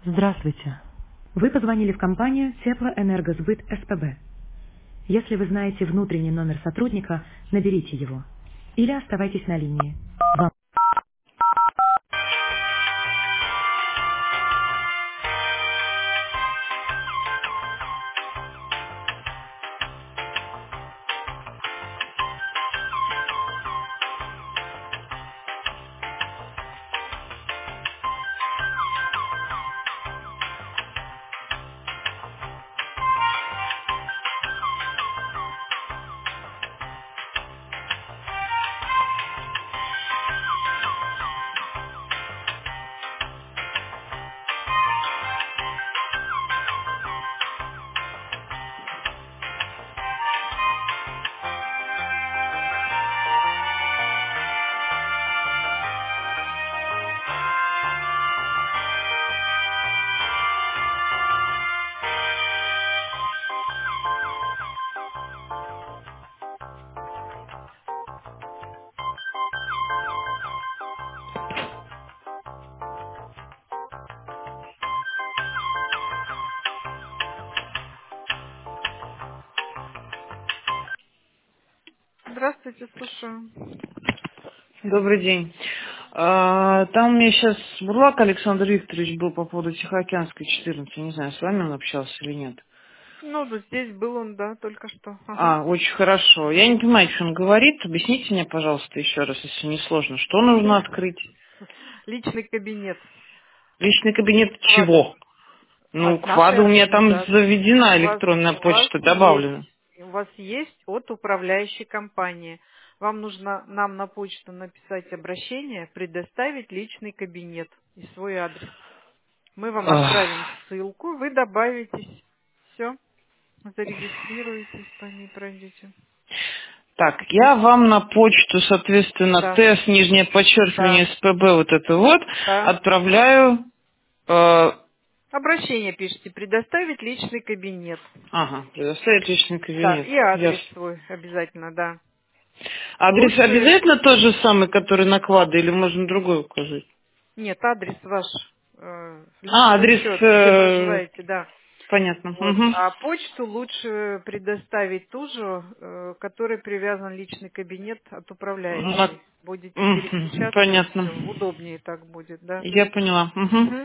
Здравствуйте. Вы позвонили в компанию Теплоэнергосбыт СПБ. Если вы знаете внутренний номер сотрудника, наберите его. Или оставайтесь на линии. Вам. Здравствуйте, слушаю. Добрый день. Там у меня сейчас Бурлак Александр Викторович был по поводу Тихоокеанской 14. Не знаю, с вами он общался или нет. Ну, вот здесь был он, да, только что. Ага. Очень хорошо. Я не понимаю, что он говорит. Объясните мне, пожалуйста, еще раз, если не сложно. Что нужно открыть? Личный кабинет. Личный кабинет Квада. чего? Ну, От нашей квада у меня там организации. заведена, электронная У вас почта есть. добавлена. У вас есть от управляющей компании. Вам нужно нам на почту написать обращение, предоставить личный кабинет и свой адрес. Мы вам отправим Ах. ссылку, вы добавитесь. Все, зарегистрируетесь, по ней пройдете. Так, я вам на почту, соответственно, Да, ТС, нижнее подчеркивание, да, СПБ, вот это вот, да. отправляю. э, Обращение пишите, предоставить личный кабинет. Ага, предоставить личный Да, кабинет. и адрес Ясно. свой обязательно, да. Адрес Лучше, обязательно тот же самый, который наклада, или можно другой указать? нет, адрес ваш, лицевой Адрес, счет, где проживаете, да. понятно. Вот. Угу. А почту лучше предоставить ту же, к которой привязан личный кабинет от управляющей. Будете переключаться и Понятно. все. Удобнее так будет, да. Я поняла. Угу. Мгм.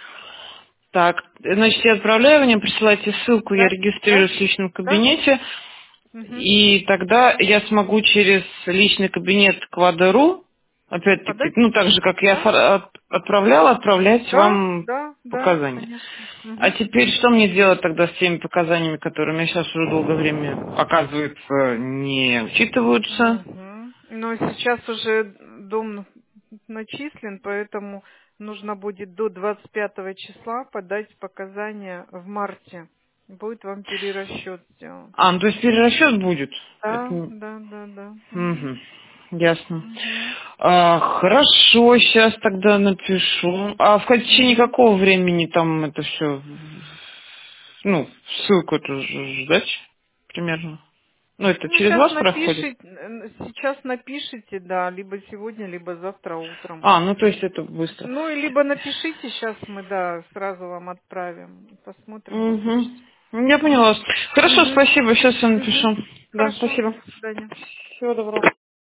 Так, значит, я отправляю, вы мне присылайте ссылку, я Да, да, регистрируюсь в личном да. кабинете, Мгм. и тогда я смогу через личный кабинет Квада.ру, опять-таки, Подать? ну, так же, как я Да, отправляла, отправлять да, вам да, да, показания. конечно. А Мгм. теперь что мне делать тогда с теми показаниями, которые у меня сейчас уже долгое время, оказывается, не учитываются? Мгм. Но сейчас уже дом начислен, поэтому нужно будет до 25 числа подать показания в марте. Будет вам перерасчет сделан. Ну то есть перерасчет будет? Это... Да, да, да, да. Мгм. Мгм. Ясно. Мгм. Хорошо, сейчас тогда напишу. А в течение Мгм. какого времени там это все, ну, ссылку эту ждать примерно? Ну, это Ну, через вас проходит? сейчас напишите, да, либо сегодня, либо завтра утром. Ну, то есть это быстро. Ну, и либо напишите, сейчас мы, да, сразу вам отправим. Посмотрим, Угу. получится. Я поняла. Хорошо, Мгм. спасибо. Сейчас я Мгм. напишу. Да, Хорошо, спасибо. до свидания. Всего доброго.